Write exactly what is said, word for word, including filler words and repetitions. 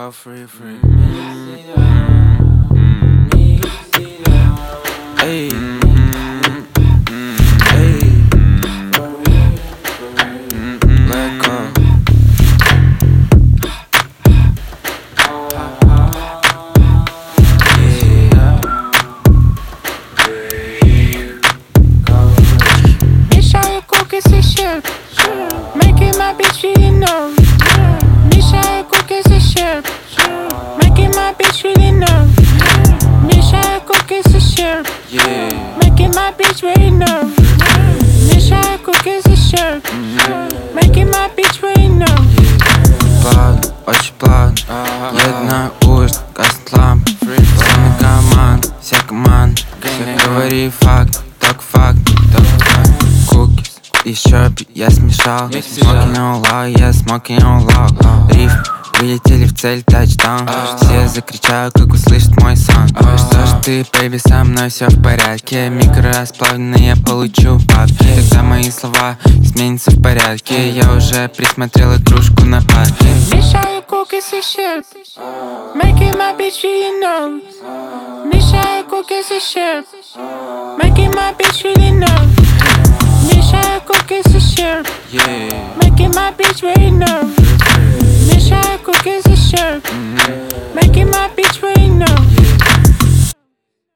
Go free, free. Hey, hey, let go. Мешаю кукис и щеп, making my bitch really know. Мешаю кукис и щеп, making my bitch really know. Мешаю кукис и щеп, Yeah. making my bitch really know. Мешаю кукис и щеп, making my bitch really know. Плавно, очень плавно. Еду на улицу, гаснет лампа. Вся моя команда, вся команда. Все говори факт, только факт, только факт. Кукис и щепи я смешал. Smoking all loud, я smoking all loud. Рифм, вылетели в цель, тачдаун. Все закричают, как услышат мой сон. Что ж ты, бэйби, со мной все в порядке. Микрорасплавленный, я получу бабки. Тогда мои слова изменятся в порядке. Я уже присмотрел игрушку на парке. Мешаю кукис и щеп, making my bitch really know. Мешаю кукис и щеп, making my bitch really know. Мешаю кукис и щеп, Yeah. making my bitch really know. Мешаю кукис и щеп, making my bitch really know.